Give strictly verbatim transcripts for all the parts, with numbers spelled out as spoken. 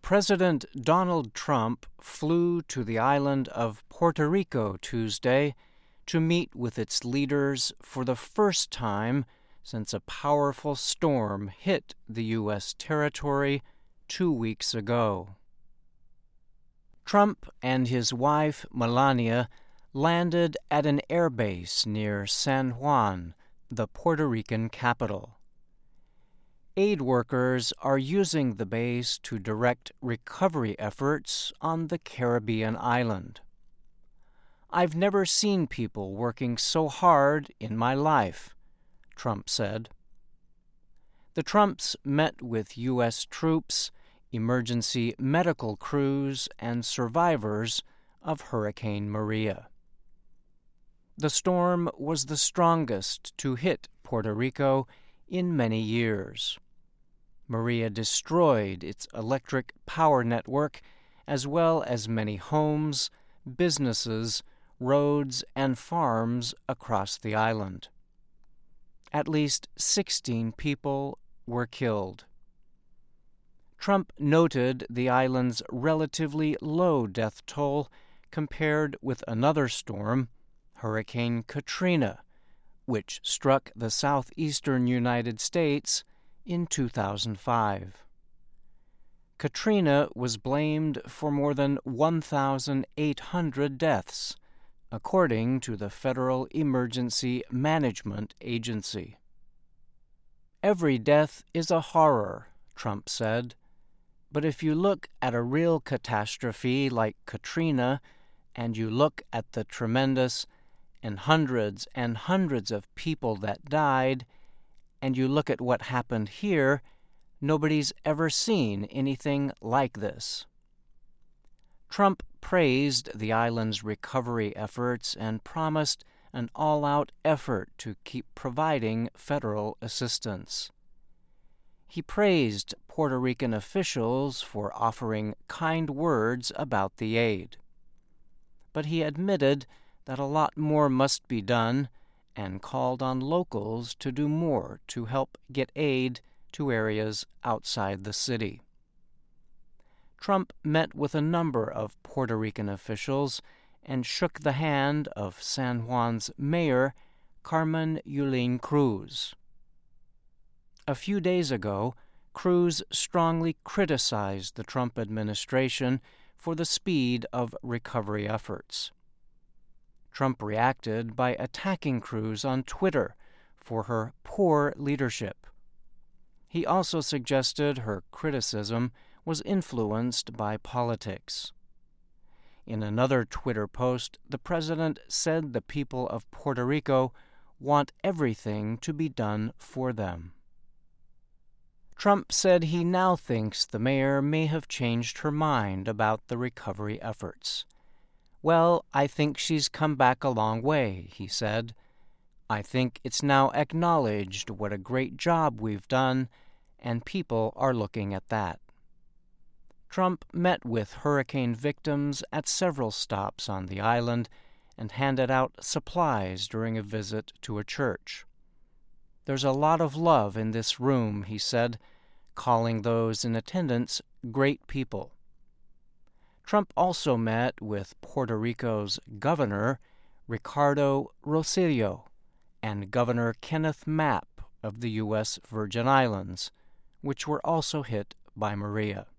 President Donald Trump flew to the island of Puerto Rico Tuesday to meet with its leaders for the first time since a powerful storm hit the U S territory two weeks ago. Trump and his wife, Melania, landed at an airbase near San Juan, the Puerto Rican capital. Aid workers are using the base to direct recovery efforts on the Caribbean island. "I've never seen people working so hard in my life," Trump said. The Trumps met with U S troops, emergency medical crews, and survivors of Hurricane Maria. The storm was the strongest to hit Puerto Rico in many years. Maria destroyed its electric power network, as well as many homes, businesses, roads, and farms across the island. At least sixteen people were killed. Trump noted the island's relatively low death toll compared with another storm, Hurricane Katrina, which struck the southeastern United States in two thousand five. Katrina was blamed for more than one thousand eight hundred deaths, according to the Federal Emergency Management Agency. "Every death is a horror," Trump said, "but if you look at a real catastrophe like Katrina, and you look at the tremendous and hundreds and hundreds of people that died, and you look at what happened here, nobody's ever seen anything like this." Trump praised the island's recovery efforts and promised an all-out effort to keep providing federal assistance. He praised Puerto Rican officials for offering kind words about the aid. But he admitted that a lot more must be done and called on locals to do more to help get aid to areas outside the city. Trump met with a number of Puerto Rican officials and shook the hand of San Juan's mayor, Carmen Yulín Cruz. A few days ago, Cruz strongly criticized the Trump administration for the speed of recovery efforts. Trump reacted by attacking Cruz on Twitter for her poor leadership. He also suggested her criticism was influenced by politics. In another Twitter post, the president said the people of Puerto Rico want everything to be done for them. Trump said he now thinks the mayor may have changed her mind about the recovery efforts. "Well, I think she's come back a long way," he said. "I think it's now acknowledged what a great job we've done, and people are looking at that." Trump met with hurricane victims at several stops on the island and handed out supplies during a visit to a church. "There's a lot of love in this room," he said, calling those in attendance great people. Trump also met with Puerto Rico's governor, Ricardo Rosselló, and Governor Kenneth Mapp of the U S Virgin Islands, which were also hit by Maria.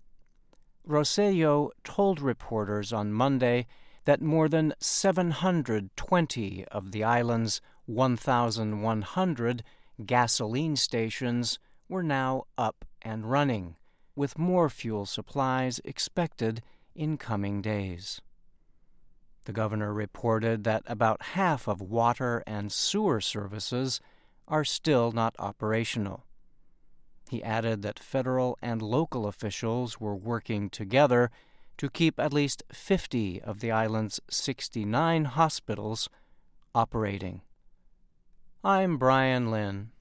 Rosselló told reporters on Monday that more than seven hundred twenty of the island's one thousand one hundred gasoline stations were now up and running, with more fuel supplies expected in coming days. The governor reported that about half of water and sewer services are still not operational. He added that federal and local officials were working together to keep at least fifty of the island's sixty-nine hospitals operating. I'm Brian Lynn.